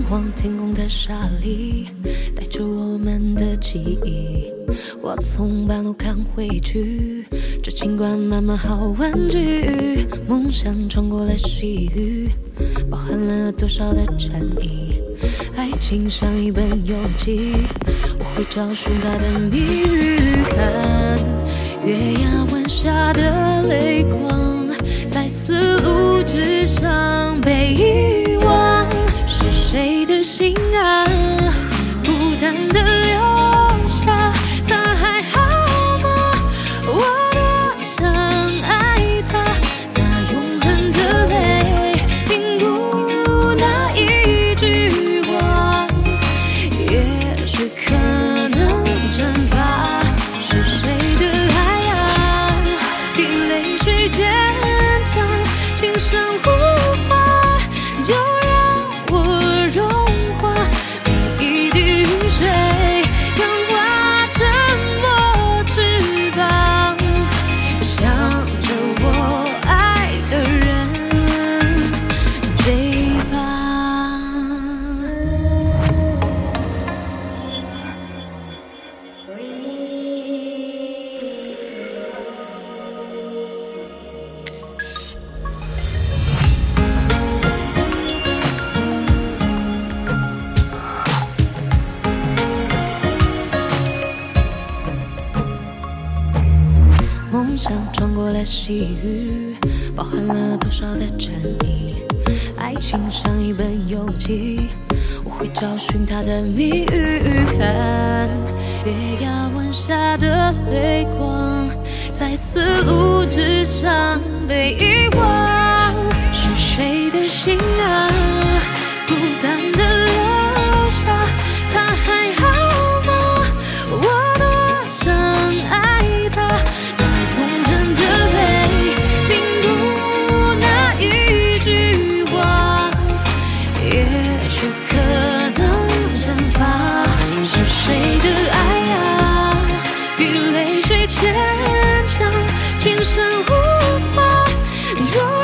晃天空的沙砾，带着我们的记忆。我从半路看回去，这尽管慢慢好玩具。梦想穿过了细雨，包含了多少的禅意。爱情像一本游记，我会找寻它的谜语。看月牙湾下的泪光，在丝路之上被遗忘。是谁的心啊，孤单的留下，他还好吗？我多想爱他，那永恒的泪凝固那一句话，也许可能蒸发。是谁的爱啊，比泪水坚强，轻声呼唤，就让我融化。每一滴雨水氧化沉默翅膀，向着我爱的人追吧。梦想穿过了细雨，包含了多少的禅意。爱情像一本游记，我会找寻它的谜语。看月牙湾下的泪光，在丝路之上被遗忘。是谁的心啊，孤单的留下，他还好吗？我多想爱他，那永恒的泪凝固那一句话，也许可能蒸发。是谁的爱啊，比泪水坚强，轻声呼唤。